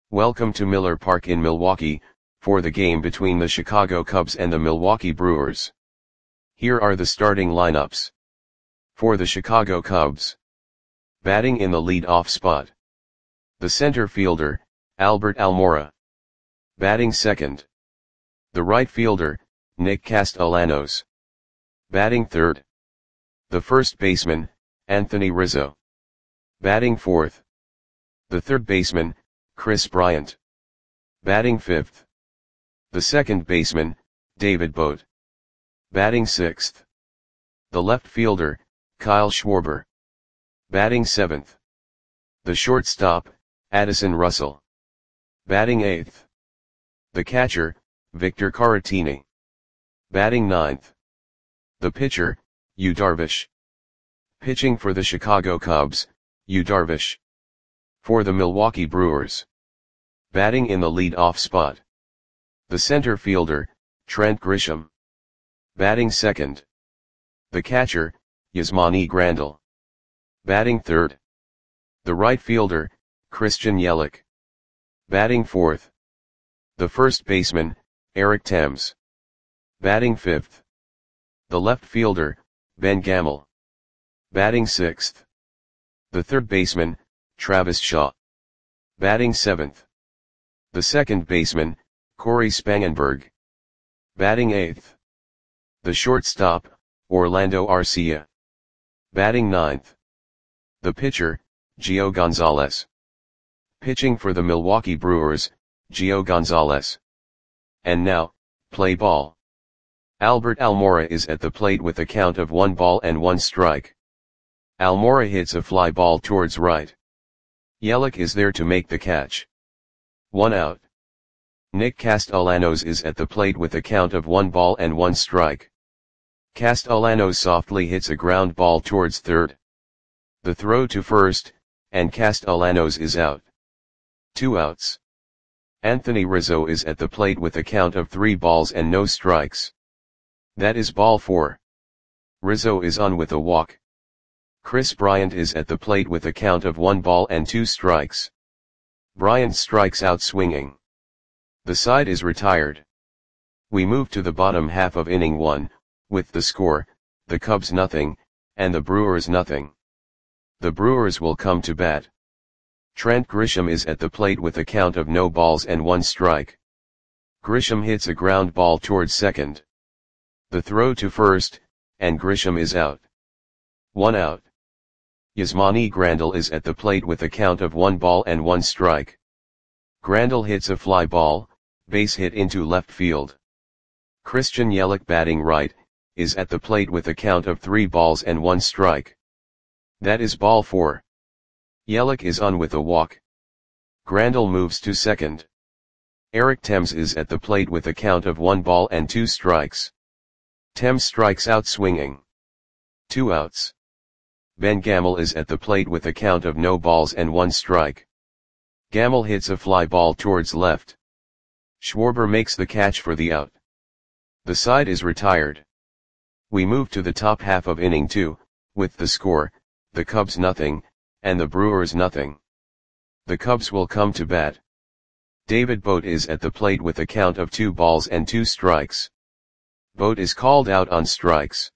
Welcome to Miller Park in Milwaukee, for the game between the Chicago Cubs and the Milwaukee Brewers. Here are the starting lineups. For the Chicago Cubs. Batting in the lead-off spot. The center fielder, Albert Almora. Batting second. The right fielder, Nick Castellanos. Batting third. The first baseman, Anthony Rizzo. Batting fourth. The third baseman, Kris Bryant. Batting fifth. The second baseman, David Bote. Batting sixth. The left fielder, Kyle Schwarber. Batting seventh. The shortstop, Addison Russell. Batting eighth. The catcher, Victor Caratini. Batting ninth. The pitcher, Yu Darvish. Pitching for the Chicago Cubs, Yu Darvish. For the Milwaukee Brewers. Batting in the lead-off spot. The center fielder, Trent Grisham. Batting second. The catcher, Yasmani Grandal. Batting third. The right fielder, Christian Yelich. Batting fourth. The first baseman, Eric Thames. Batting fifth. The left fielder, Ben Gamel. Batting sixth. The third baseman, Travis Shaw. Batting seventh. The second baseman, Corey Spangenberg. Batting eighth. The shortstop, Orlando Arcia. Batting ninth. The pitcher, Gio Gonzalez. Pitching for the Milwaukee Brewers, Gio Gonzalez. And now, play ball. Albert Almora is at the plate with a count of 1-1 strike. Almora hits a fly ball towards right. Yelich is there to make the catch. 1 out. Nick Castellanos is at the plate with a count of 1-1 strike. Castellanos softly hits a ground ball towards third. The throw to first, and Castellanos is out. 2 outs. Anthony Rizzo is at the plate with a count of 3 balls and no strikes. That is ball 4. Rizzo is on with a walk. Kris Bryant is at the plate with a count of 1 ball and 2 strikes. Bryant strikes out swinging. The side is retired. We move to the bottom half of inning 1, with the score, the Cubs nothing, and the Brewers nothing. The Brewers will come to bat. Trent Grisham is at the plate with a count of no balls and 1 strike. Grisham hits a ground ball towards second. The throw to first, and Grisham is out. 1 out. Yasmani Grandal is at the plate with a count of 1-1 strike. Grandal hits a fly ball, base hit into left field. Christian Yelich batting right, is at the plate with a count of 3 balls and 1 strike. That is ball 4. Yelich is on with a walk. Grandal moves to second. Eric Thames is at the plate with a count of 1 ball and 2 strikes. Thames strikes out swinging. 2 outs. Ben Gamel is at the plate with a count of no balls and 1 strike. Gamel hits a fly ball towards left. Schwarber makes the catch for the out. The side is retired. We move to the top half of inning 2, with the score, the Cubs nothing, and the Brewers nothing. The Cubs will come to bat. David Bote is at the plate with a count of 2 balls and 2 strikes. Bote is called out on strikes.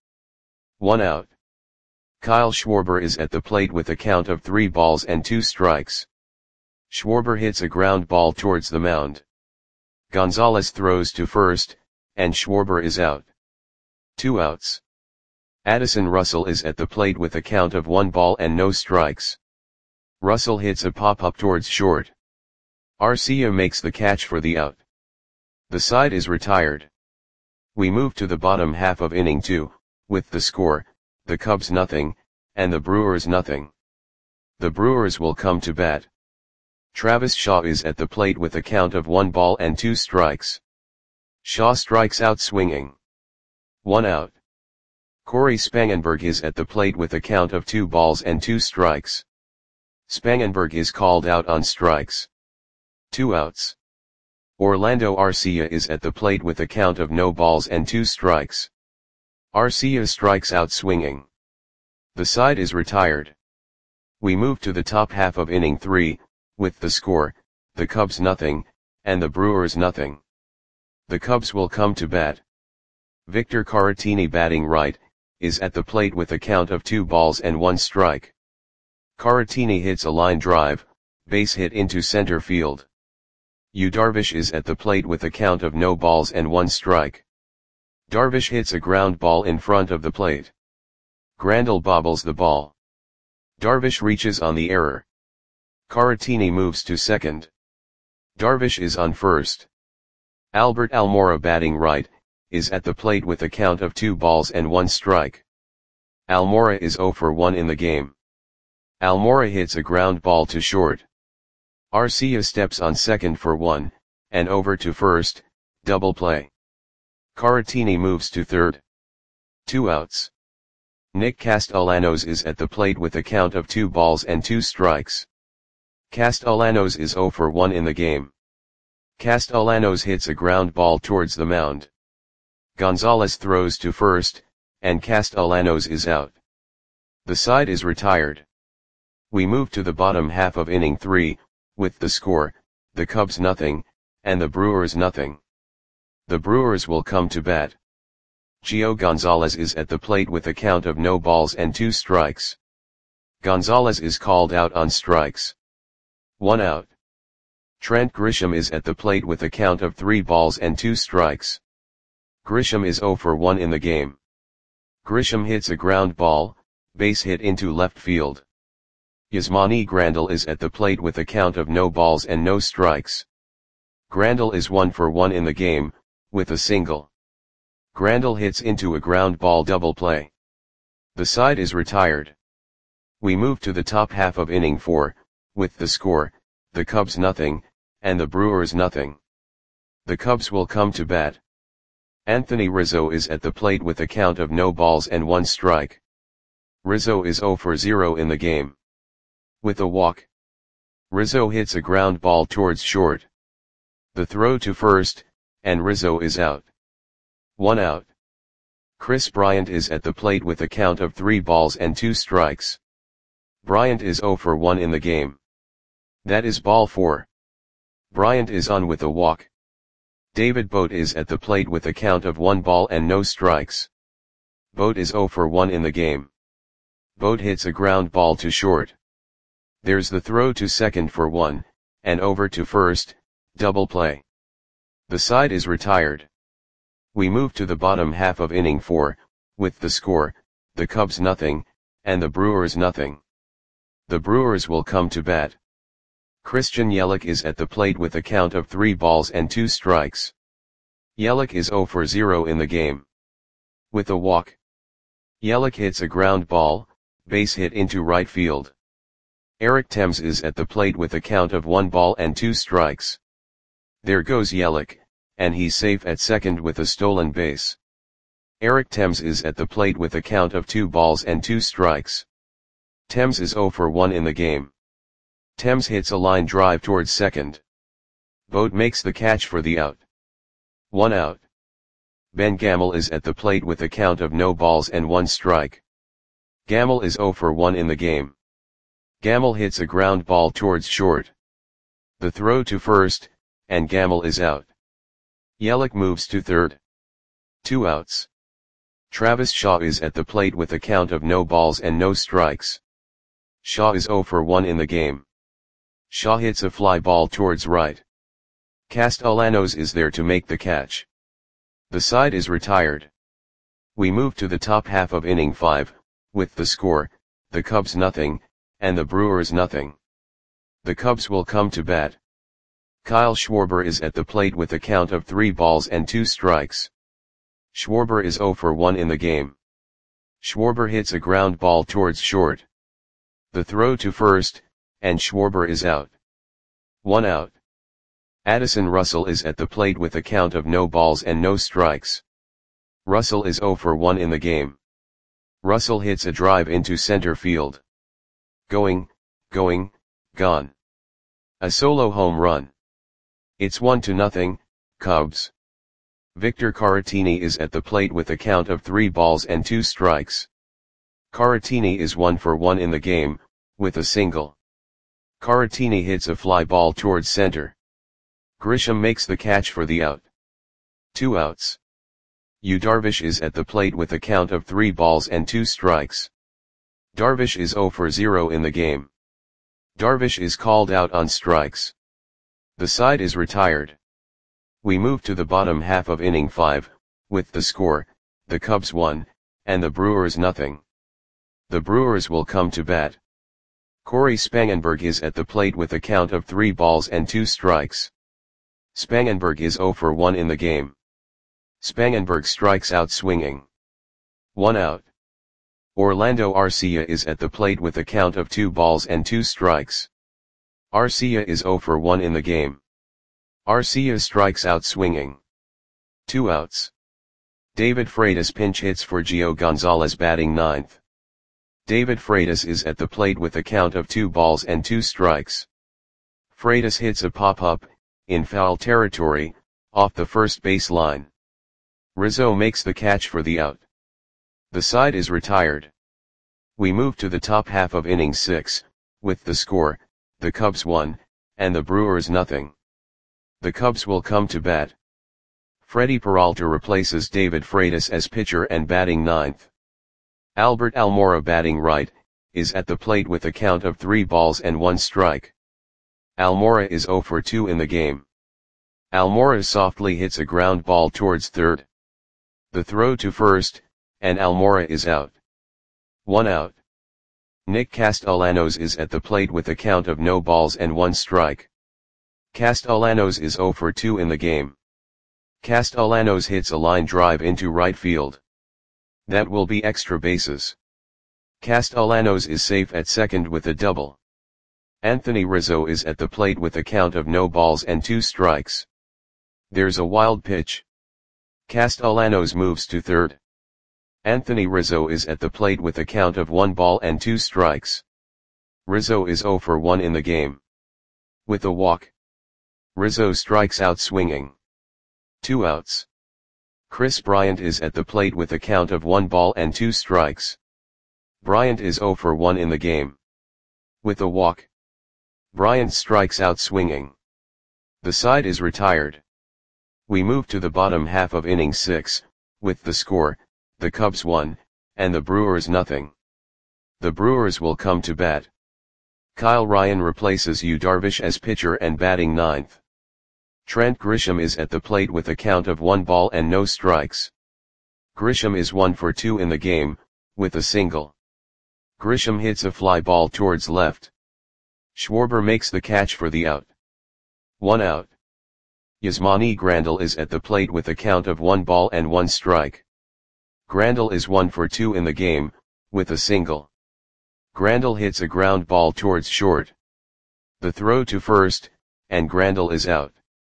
1 out. Kyle Schwarber is at the plate with a count of 3 balls and 2 strikes. Schwarber hits a ground ball towards the mound. Gonzalez throws to first, and Schwarber is out. 2 outs. Addison Russell is at the plate with a count of 1 ball and no strikes. Russell hits a pop-up towards short. Arcia makes the catch for the out. The side is retired. We move to the bottom half of inning 2, with the score, the Cubs nothing, and the Brewers nothing. The Brewers will come to bat. Travis Shaw is at the plate with a count of 1 ball and 2 strikes. Shaw strikes out swinging. 1 out. Corey Spangenberg is at the plate with a count of 2 balls and 2 strikes. Spangenberg is called out on strikes. 2 outs. Orlando Arcia is at the plate with a count of no balls and 2 strikes. Arcia strikes out swinging. The side is retired. We move to the top half of inning 3, with the score, the Cubs nothing, and the Brewers nothing. The Cubs will come to bat. Victor Caratini batting right, is at the plate with a count of 2 balls and 1 strike. Caratini hits a line drive, base hit into center field. Yu Darvish is at the plate with a count of no balls and 1 strike. Darvish hits a ground ball in front of the plate. Grandal bobbles the ball. Darvish reaches on the error. Caratini moves to second. Darvish is on first. Albert Almora batting right, is at the plate with a count of 2 balls and 1 strike. Almora is 0 for 1 in the game. Almora hits a ground ball to short. Arcia steps on second for 1, and over to first, double play. Caratini moves to third. 2 outs. Nick Castellanos is at the plate with a count of 2 balls and 2 strikes. Castellanos is 0 for 1 in the game. Castellanos hits a ground ball towards the mound. Gonzalez throws to first, and Castellanos is out. The side is retired. We move to the bottom half of inning 3, with the score, the Cubs nothing, and the Brewers nothing. The Brewers will come to bat. Gio Gonzalez is at the plate with a count of no balls and 2 strikes. Gonzalez is called out on strikes. 1 out. Trent Grisham is at the plate with a count of 3 balls and 2 strikes. Grisham is 0 for 1 in the game. Grisham hits a ground ball, base hit into left field. Yasmani Grandal is at the plate with a count of no balls and no strikes. Grandal is 1 for 1 in the game, with a single. Grandal hits into a ground ball double play. The side is retired. We move to the top half of inning 4, with the score, the Cubs nothing, and the Brewers nothing. The Cubs will come to bat. Anthony Rizzo is at the plate with a count of no balls and 1 strike. Rizzo is 0 for 0 in the game. With a walk. Rizzo hits a ground ball towards short. The throw to first, and Rizzo is out. 1 out. Chris Bryant is at the plate with a count of 3 balls and 2 strikes. Bryant is 0 for 1 in the game. That is ball 4. Bryant is on with a walk. David Bote is at the plate with a count of 1 ball and no strikes. Bote is 0 for 1 in the game. Bote hits a ground ball to short. There's the throw to second for 1, and over to first, double play. The side is retired. We move to the bottom half of inning 4, with the score, the Cubs nothing, and the Brewers nothing. The Brewers will come to bat. Christian Yelich is at the plate with a count of 3 balls and 2 strikes. Yelich is 0 for 0 in the game. With a walk. Yelich hits a ground ball, base hit into right field. Eric Thames is at the plate with a count of 1 ball and 2 strikes. There goes Yelich, and he's safe at second with a stolen base. Eric Thames is at the plate with a count of 2 balls and 2 strikes. Thames is 0 for 1 in the game. Thames hits a line drive towards second. Bote makes the catch for the out. 1 out. Ben Gamel is at the plate with a count of no balls and 1 strike. Gamel is 0 for 1 in the game. Gamel hits a ground ball towards short. The throw to first, and Gamel is out. Yelich moves to third. 2 outs. Travis Shaw is at the plate with a count of no balls and no strikes. Shaw is 0 for 1 in the game. Shaw hits a fly ball towards right. Castellanos is there to make the catch. The side is retired. We move to the top half of inning 5, with the score, the Cubs nothing, and the Brewers nothing. The Cubs will come to bat. Kyle Schwarber is at the plate with a count of 3 balls and 2 strikes. Schwarber is 0 for 1 in the game. Schwarber hits a ground ball towards short. The throw to first, and Schwarber is out. 1 out. Addison Russell is at the plate with a count of no balls and no strikes. Russell is 0 for 1 in the game. Russell hits a drive into center field. Going, gone. A solo home run. It's 1-0, Cubs. Victor Caratini is at the plate with a count of 3 balls and 2 strikes. Caratini is 1 for 1 in the game, with a single. Caratini hits a fly ball towards center. Grisham makes the catch for the out. 2 outs. Yu Darvish is at the plate with a count of 3 balls and 2 strikes. Darvish is 0 for 0 in the game. Darvish is called out on strikes. The side is retired. We move to the bottom half of inning 5, with the score, the Cubs 1, and the Brewers nothing. The Brewers will come to bat. Corey Spangenberg is at the plate with a count of 3 balls and 2 strikes. Spangenberg is 0 for 1 in the game. Spangenberg strikes out swinging. 1 out. Orlando Arcia is at the plate with a count of 2 balls and 2 strikes. Arcia is 0 for 1 in the game. Arcia strikes out swinging. 2 outs. David Freitas pinch hits for Gio Gonzalez batting 9th. David Freitas is at the plate with a count of 2 balls and 2 strikes. Freitas hits a pop-up, in foul territory, off the first base line. Rizzo makes the catch for the out. The side is retired. We move to the top half of inning 6, with the score, the Cubs 1, and the Brewers nothing. The Cubs will come to bat. Freddie Peralta replaces David Freitas as pitcher and batting 9th. Albert Almora batting right, is at the plate with a count of 3 balls and 1 strike. Almora is 0 for 2 in the game. Almora softly hits a ground ball towards third. The throw to first, and Almora is out. 1 out. Nick Castellanos is at the plate with a count of no balls and 1 strike. Castellanos is 0 for 2 in the game. Castellanos hits a line drive into right field. That will be extra bases. Castellanos is safe at second with a double. Anthony Rizzo is at the plate with a count of no balls and 2 strikes. There's a wild pitch. Castellanos moves to third. Anthony Rizzo is at the plate with a count of 1 ball and 2 strikes. Rizzo is 0 for 1 in the game. With a walk. Rizzo strikes out swinging. 2 outs. Chris Bryant is at the plate with a count of 1 ball and 2 strikes. Bryant is 0 for 1 in the game. With a walk. Bryant strikes out swinging. The side is retired. We move to the bottom half of inning 6, with the score, the Cubs 1, and the Brewers nothing. The Brewers will come to bat. Kyle Ryan replaces Yu Darvish as pitcher and batting 9th. Trent Grisham is at the plate with a count of 1 ball and no strikes. Grisham is 1 for 2 in the game, with a single. Grisham hits a fly ball towards left. Schwarber makes the catch for the out. 1 out. Yasmani Grandal is at the plate with a count of 1 ball and 1 strike. Grandal is 1 for 2 in the game, with a single. Grandal hits a ground ball towards short. The throw to first, and Grandal is out.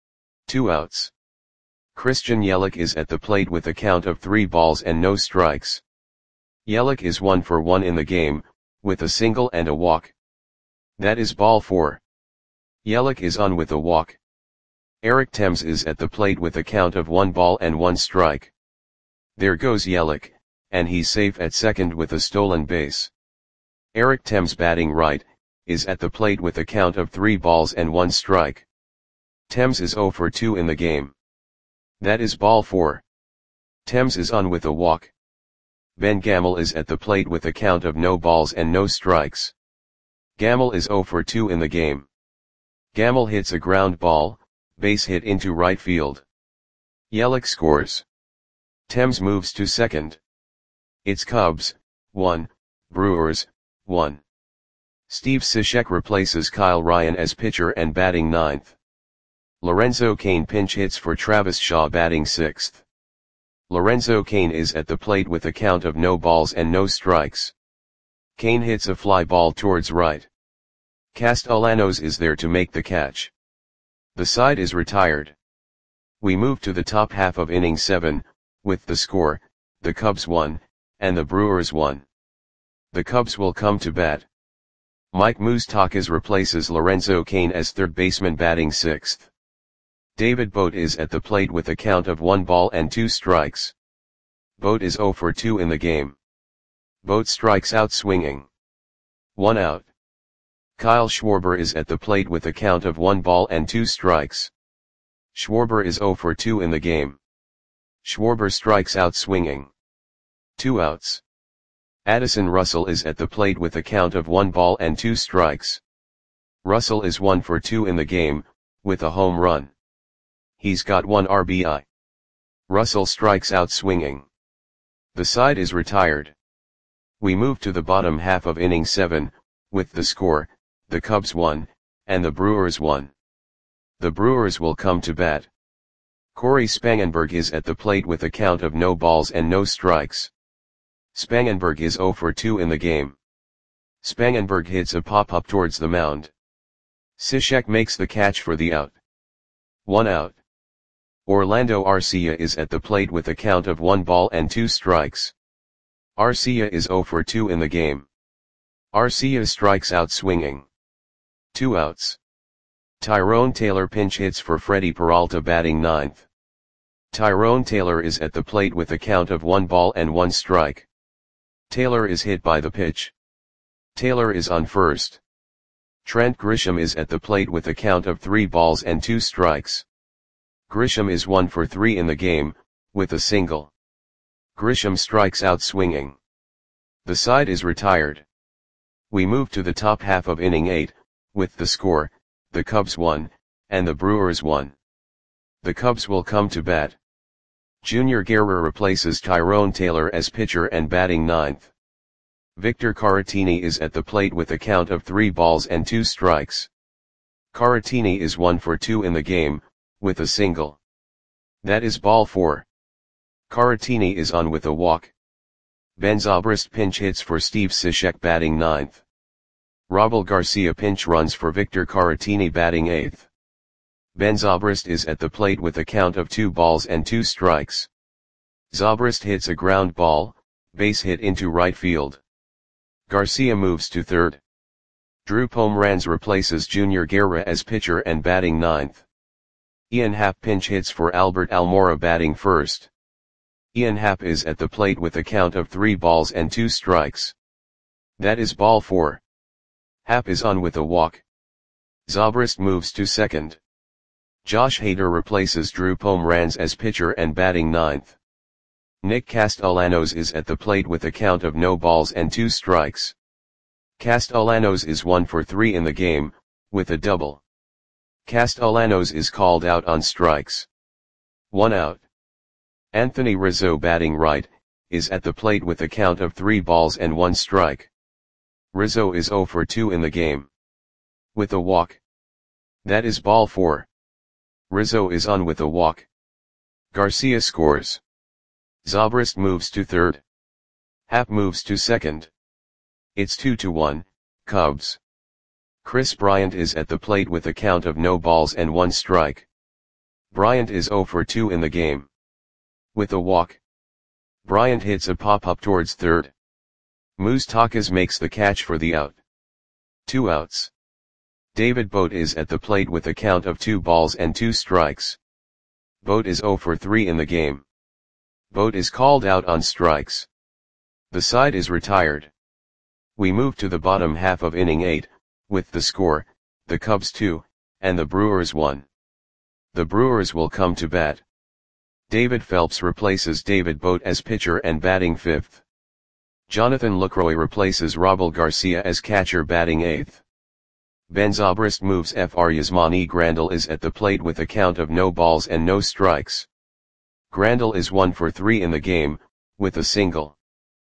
2 outs. Christian Yelich is at the plate with a count of 3 balls and no strikes. Yelich is 1 for 1 in the game, with a single and a walk. That is ball 4. Yelich is on with a walk. Eric Thames is at the plate with a count of 1 ball and 1 strike. There goes Yelich, and he's safe at second with a stolen base. Eric Thames batting right, is at the plate with a count of 3 balls and 1 strike. Thames is 0 for 2 in the game. That is ball 4. Thames is on with a walk. Ben Gamel is at the plate with a count of no balls and no strikes. Gamel is 0 for 2 in the game. Gamel hits a ground ball, base hit into right field. Yelich scores. Thames moves to second. It's Cubs, 1, Brewers, 1. Steve Cishek replaces Kyle Ryan as pitcher and batting 9th. Lorenzo Cain pinch hits for Travis Shaw batting 6th. Lorenzo Cain is at the plate with a count of no balls and no strikes. Cain hits a fly ball towards right. Castellanos is there to make the catch. The side is retired. We move to the top half of inning 7, with the score, the Cubs 1, and the Brewers 1. The Cubs will come to bat. Mike Moustakas replaces Lorenzo Cain as third baseman batting 6th. David Bote is at the plate with a count of 1 ball and 2 strikes. Bote is 0 for 2 in the game. Bote strikes out swinging. 1 out. Kyle Schwarber is at the plate with a count of 1 ball and 2 strikes. Schwarber is 0 for 2 in the game. Schwarber strikes out swinging. 2 outs. Addison Russell is at the plate with a count of 1 ball and 2 strikes. Russell is 1 for 2 in the game, with a home run. He's got 1 RBI. Russell strikes out swinging. The side is retired. We move to the bottom half of inning 7, with the score, the Cubs 1, and the Brewers 1. The Brewers will come to bat. Corey Spangenberg is at the plate with a count of no balls and no strikes. Spangenberg is 0 for 2 in the game. Spangenberg hits a pop-up towards the mound. Cishek makes the catch for the out. 1 out. Orlando Arcia is at the plate with a count of 1 ball and 2 strikes. Arcia is 0 for 2 in the game. Arcia strikes out swinging. 2 outs. Tyrone Taylor pinch hits for Freddie Peralta batting 9th. Tyrone Taylor is at the plate with a count of 1 ball and 1 strike. Taylor is hit by the pitch. Taylor is on first. Trent Grisham is at the plate with a count of 3 balls and 2 strikes. Grisham is 1 for 3 in the game, with a single. Grisham strikes out swinging. The side is retired. We move to the top half of inning 8, with the score, the Cubs 1, and the Brewers 1. The Cubs will come to bat. Junior Guerra replaces Tyrone Taylor as pitcher and batting 9th. Victor Caratini is at the plate with a count of 3 balls and 2 strikes. Caratini is 1 for 2 in the game, with a single. That is ball 4. Caratini is on with a walk. Ben Zobrist pinch hits for Steve Cishek batting 9th. Robel Garcia pinch runs for Victor Caratini batting 8th. Ben Zobrist is at the plate with a count of 2 balls and 2 strikes. Zobrist hits a ground ball, base hit into right field. Garcia moves to third. Drew Pomeranz replaces Junior Guerra as pitcher and batting 9th. Ian Happ pinch hits for Albert Almora batting first. Ian Happ is at the plate with a count of 3 balls and 2 strikes. That is ball 4. Happ is on with a walk. Zobrist moves to second. Josh Hader replaces Drew Pomeranz as pitcher and batting 9th. Nick Castellanos is at the plate with a count of no balls and 2 strikes. Castellanos is 1 for 3 in the game, with a double. Castellanos is called out on strikes. 1 out. Anthony Rizzo batting right, is at the plate with a count of 3 balls and 1 strike. Rizzo is 0 for 2 in the game. With a walk. That is ball 4. Rizzo is on with a walk. Garcia scores. Zobrist moves to third. Happ moves to second. It's 2-1, Cubs. Chris Bryant is at the plate with a count of no balls and 1 strike. Bryant is 0 for 2 in the game. With a walk. Bryant hits a pop-up towards third. Moustakas makes the catch for the out. 2 outs. David Bote is at the plate with a count of 2 balls and 2 strikes. Bote is 0 for 3 in the game. Bote is called out on strikes. The side is retired. We move to the bottom half of inning 8, with the score, the Cubs 2, and the Brewers 1. The Brewers will come to bat. David Phelps replaces David Bote as pitcher and batting 5th. Jonathan Lucroy replaces Robel Garcia as catcher batting 8th. Ben Zobrist moves Fr. Yasmani Grandal is at the plate with a count of no balls and no strikes. Grandal is 1 for 3 in the game, with a single.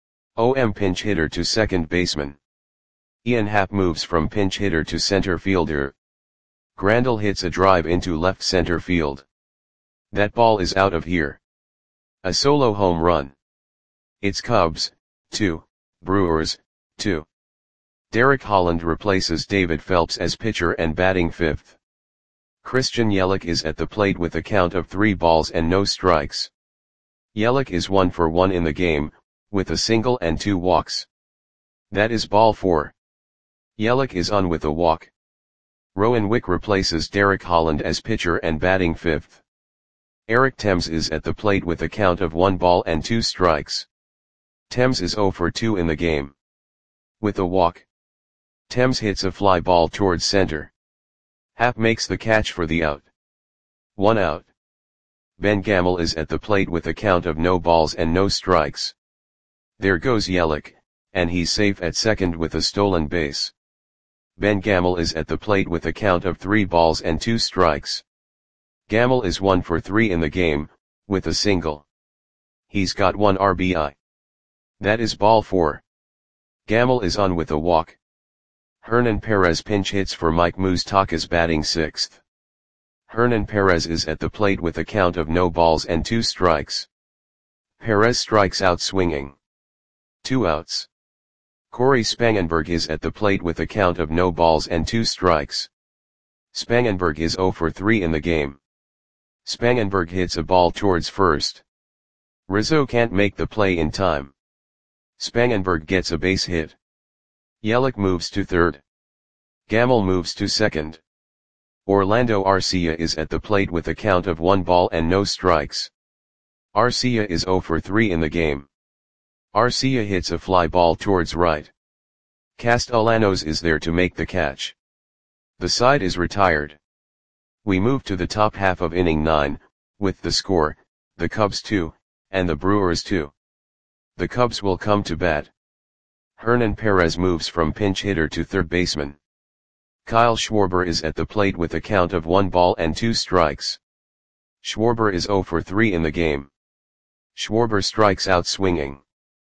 OM pinch hitter to second baseman. Ian Happ moves from pinch hitter to center fielder. Grandal hits a drive into left center field. That ball is out of here. A solo home run. It's Cubs, 2, Brewers, 2. Derek Holland replaces David Phelps as pitcher and batting 5th. Christian Yelich is at the plate with a count of 3 balls and no strikes. Yelich is 1 for 1 in the game, with a single and 2 walks. That is ball 4. Yelich is on with a walk. Rowan Wick replaces Derek Holland as pitcher and batting 5th. Eric Thames is at the plate with a count of 1 ball and 2 strikes. Thames is 0 for 2 in the game. With a walk. Thames hits a fly ball towards center. Happ makes the catch for the out. 1 out. Ben Gamel is at the plate with a count of no balls and no strikes. There goes Yelich, and he's safe at second with a stolen base. Ben Gamel is at the plate with a count of 3 balls and 2 strikes. Gamel is 1 for 3 in the game, with a single. He's got 1 RBI. That is ball 4. Gamel is on with a walk. Hernan Perez pinch hits for Mike Moustakas batting 6th. Hernan Perez is at the plate with a count of no balls and 2 strikes. Perez strikes out swinging. 2 outs. Corey Spangenberg is at the plate with a count of no balls and 2 strikes. Spangenberg is 0 for 3 in the game. Spangenberg hits a ball towards first. Rizzo can't make the play in time. Spangenberg gets a base hit. Yelich moves to third. Gamel moves to second. Orlando Arcia is at the plate with a count of 1 ball and no strikes. Arcia is 0 for 3 in the game. Arcia hits a fly ball towards right. Castellanos is there to make the catch. The side is retired. We move to the top half of inning 9, with the score, the Cubs 2, and the Brewers 2. The Cubs will come to bat. Hernan Perez moves from pinch hitter to third baseman. Kyle Schwarber is at the plate with a count of 1 ball and 2 strikes. Schwarber is 0 for 3 in the game. Schwarber strikes out swinging.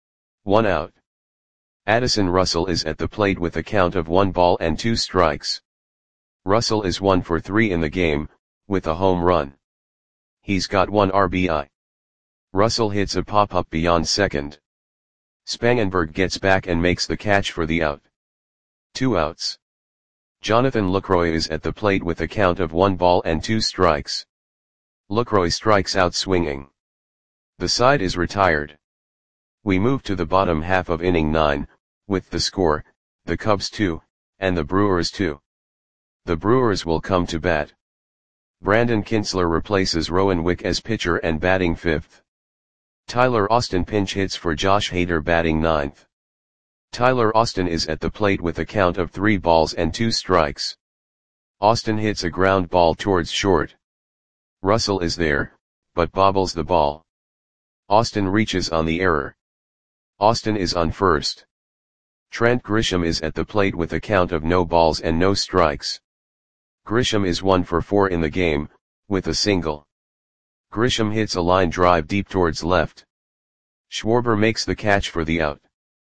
1 out. Addison Russell is at the plate with a count of 1 ball and 2 strikes. Russell is 1 for 3 in the game, with a home run. He's got 1 RBI. Russell hits a pop-up beyond second. Spangenberg gets back and makes the catch for the out. 2 outs. Jonathan Lucroy is at the plate with a count of 1 ball and 2 strikes. Lucroy strikes out swinging. The side is retired. We move to the bottom half of inning 9, with the score, the Cubs 2, and the Brewers 2. The Brewers will come to bat. Brandon Kintzler replaces Rowan Wick as pitcher and batting 5th. Tyler Austin pinch hits for Josh Hader batting 9th. Tyler Austin is at the plate with a count of 3 balls and 2 strikes. Austin hits a ground ball towards short. Russell is there, but bobbles the ball. Austin reaches on the error. Austin is on first. Trent Grisham is at the plate with a count of no balls and no strikes. Grisham is 1 for 4 in the game, with a single. Grisham hits a line drive deep towards left. Schwarber makes the catch for the out.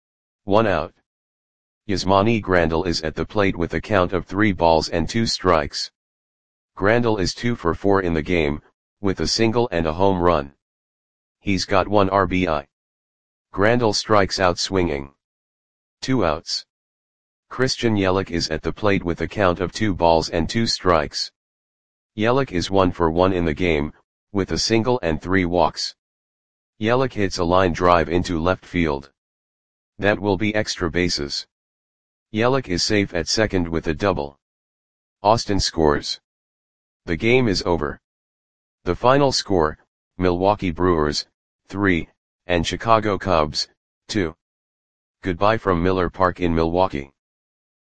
1 out. Yasmani Grandal is at the plate with a count of 3 balls and 2 strikes. Grandal is 2 for 4 in the game, with a single and a home run. He's got 1 RBI. Grandal strikes out swinging. 2 outs. Christian Yelich is at the plate with a count of 2 balls and 2 strikes. Yelich is 1 for 1 in the game, with a single and 3 walks. Yelich hits a line drive into left field. That will be extra bases. Yelich is safe at second with a double. Austin scores. The game is over. The final score, Milwaukee Brewers, 3, and Chicago Cubs, 2. Goodbye from Miller Park in Milwaukee.